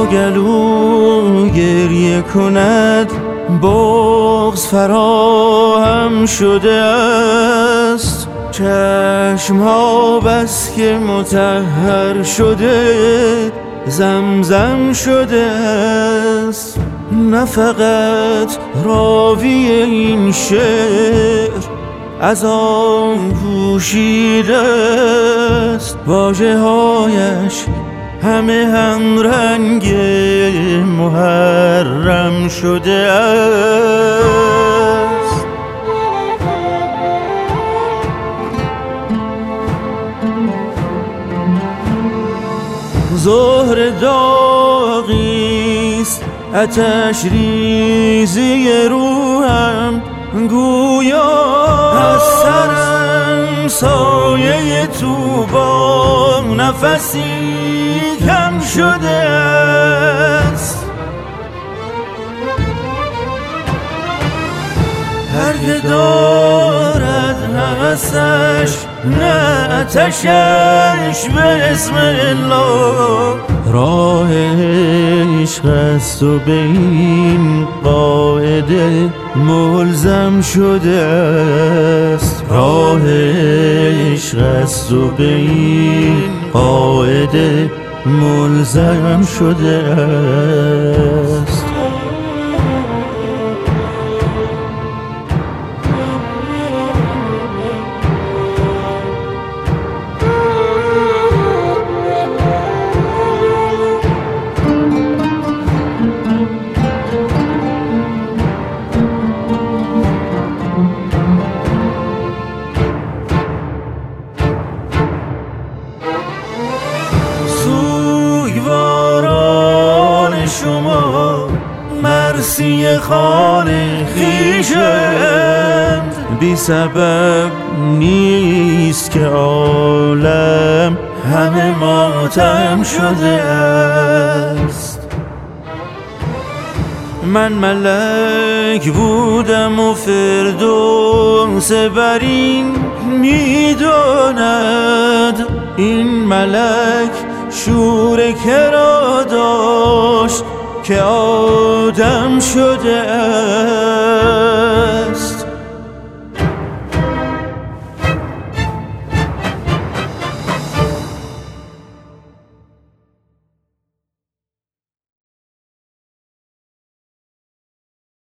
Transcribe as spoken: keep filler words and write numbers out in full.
گلو گریه کند بغض فراهم شده است. چشم ها بس که مطهر شده زمزم شده است. نه فقط راوی این شعر از آن پوشیده است، واژه هایش همه هم رنگ محرم شده است. زهر داغیست آتش ریزی روحم، گویا از سرم سایه طوبا نفسی کم شده است. هر که دارد هوسش نه آتشش به اسم الله، راه عشق است و به این قاعده ملزم شده است. راه عشق است و به این قاعده ملزم شده است. شما مرسی خان خویشند، بی سبب نیست که عالم همه ماتم شده است. من ملک بودم و فردوس برین میداند، این ملک شور کرا داشت که آدم شده است.